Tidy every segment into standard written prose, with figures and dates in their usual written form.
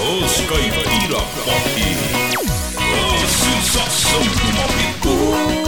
Os Caipira Pop, a sensação do momento.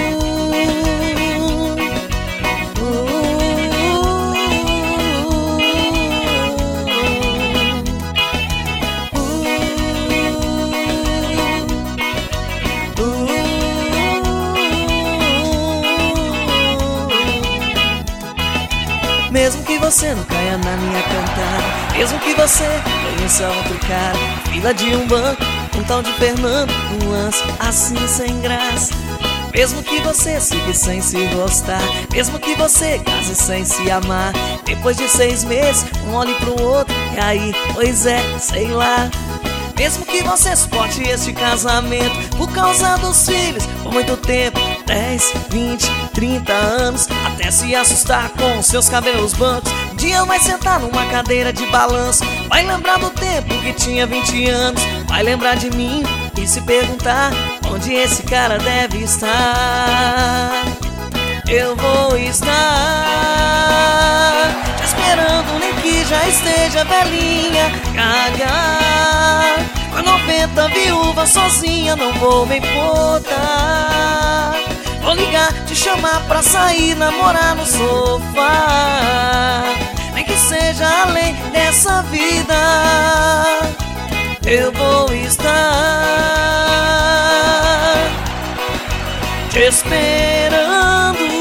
Mesmo que você não caia na minha cantada, mesmo que você conheça outro cara, fila de um banco, um tal de Fernando, um lance assim sem graça. Mesmo que você siga sem se gostar, mesmo que você case sem se amar, depois de 6 meses, um olhe pro outro, e aí, pois é, sei lá. Mesmo que você suporte este casamento por causa dos filhos por muito tempo, 10, 20, 30 anos, até se assustar com seus cabelos brancos. Um dia vai sentar numa cadeira de balanço, vai lembrar do tempo que tinha 20 anos, vai lembrar de mim e se perguntar onde esse cara deve estar. Eu vou estar te esperando, nem que já esteja velhinha, gaga. Com 90 viúva sozinha, não vou me importar. Vou ligar, te chamar pra sair, namorar no sofá, nem que seja além dessa vida. Eu vou estar te esperando.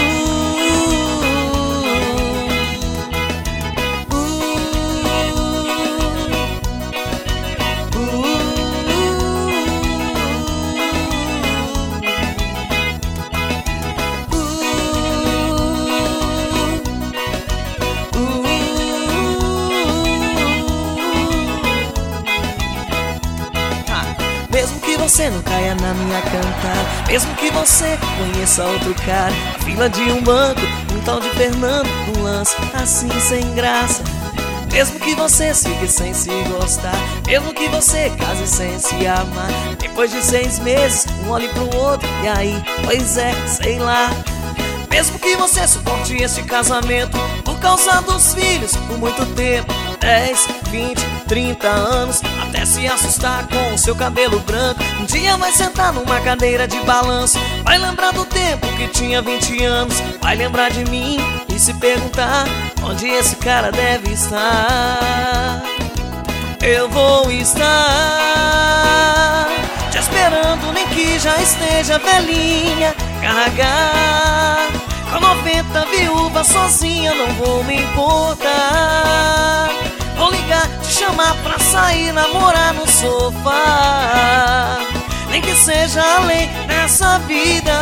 Mesmo que você não caia na minha cantada, mesmo que você conheça outro cara, a fila de um banco, um tal de Fernando, um lance assim sem graça. Mesmo que você siga sem se gostar, mesmo que você case sem se amar, depois de 6 meses, um olhe pro outro, e aí, pois é, sei lá. Mesmo que você suporte esse casamento por causa dos filhos por muito tempo, 10, 20, 30 anos, até se assustar com o seu cabelo branco. Um dia vai sentar numa cadeira de balanço, vai lembrar do tempo que tinha 20 anos, vai lembrar de mim e se perguntar onde esse cara deve estar. Eu vou estar te esperando, nem que já esteja velhinha, gaga. Com 90 viúva sozinha, não vou me importar. Vou ligar, te chamar pra sair, namorar no sofá, nem que seja além dessa vida.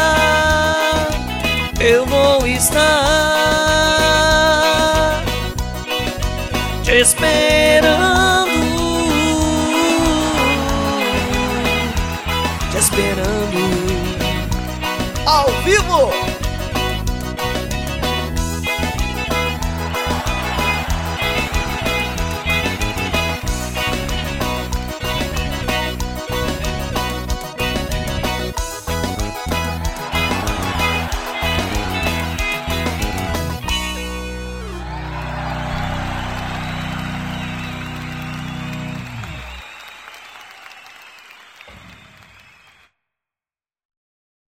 Eu vou estar te esperando.